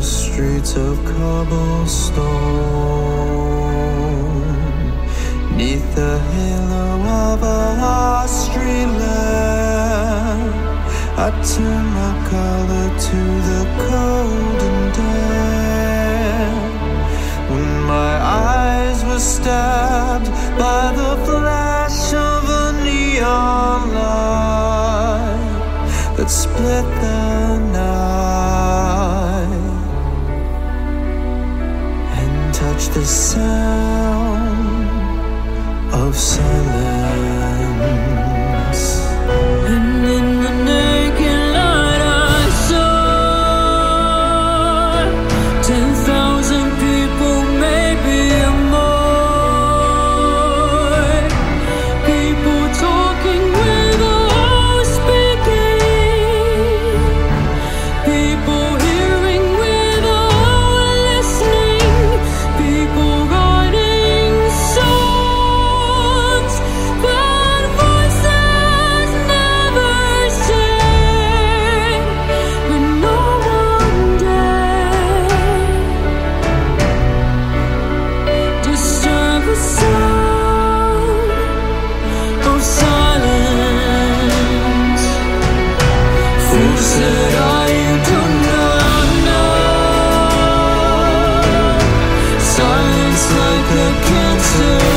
streets of cobblestone, 'neath the halo of a street lamp, I turn my collar to the cold and damp. When my eyes were stabbed by the flash of a neon light that split the night and touched the sound of silence. And in the naked light I saw 10,000 people, maybe more. People talking without speaking, people hearing without listening, people writing songs that voices never sing, but no one dared disturb the sound of silence. Fools said, "Oh, you do not know. Silence like a cancer